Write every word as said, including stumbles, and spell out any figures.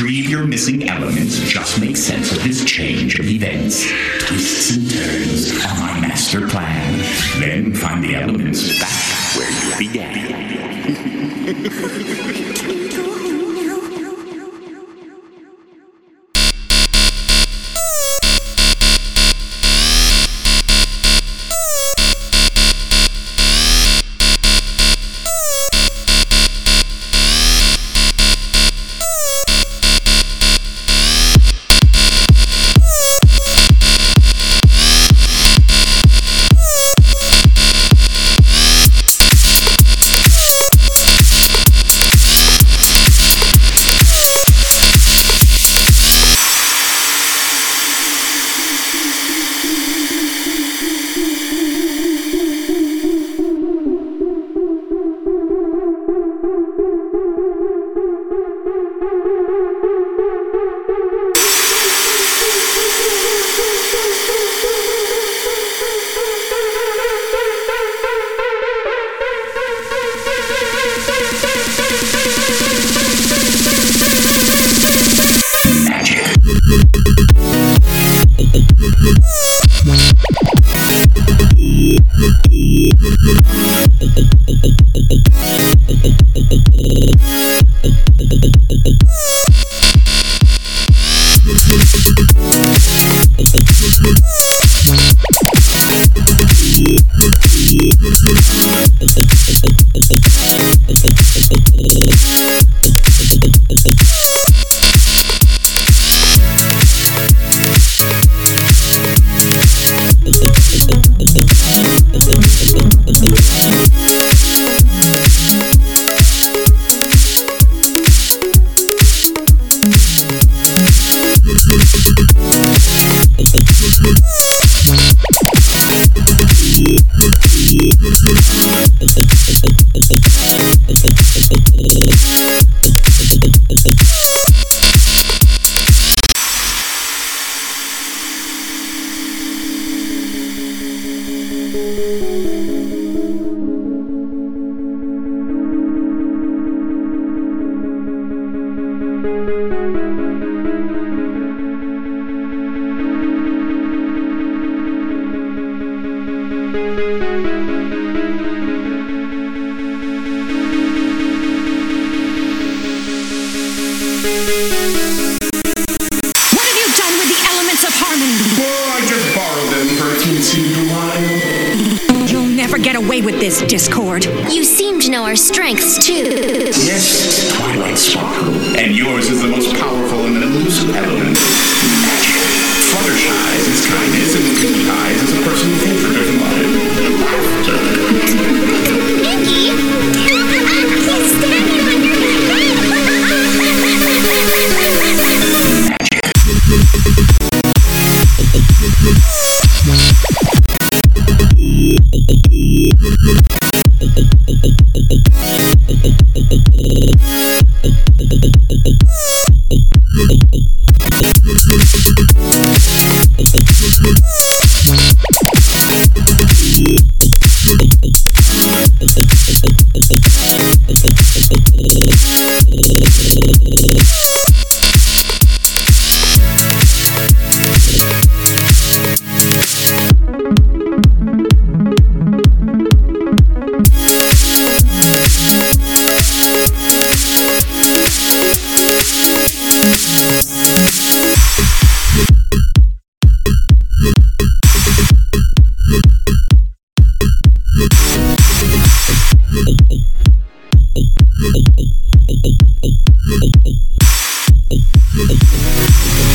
retrieve your missing elements, just make sense of this change of events. Twists and turns are my master plan. Then find the elements back where you began. Discord. You seem to know our strengths, too. Yes, Twilight Sparkle. And yours is the most powerful and elusive element. Magic. Fluttershy is its kindness, and Pinkie Eyes is a person who thinks for their laughter. Pinkie? He's standing on your Thank you.